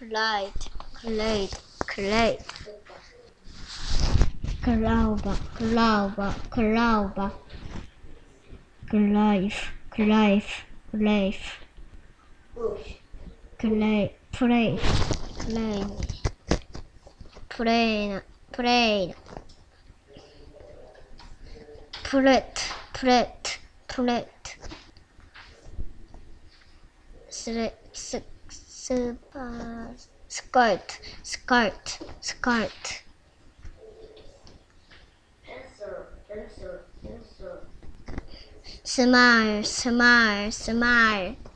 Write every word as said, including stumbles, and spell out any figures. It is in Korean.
글라이드, 글레이드, 글레이드. 글라우바, 글라우바, 글라우바. 글라이프, 글라이프, 글라이프. 글레이, 프레이, 플레인, 프레인, 프레인. 프레트, 프레트, 프레트. 스레, 스, 스파, 스커트, 스커트, 스커트. 스마일, 스마일, 스마일.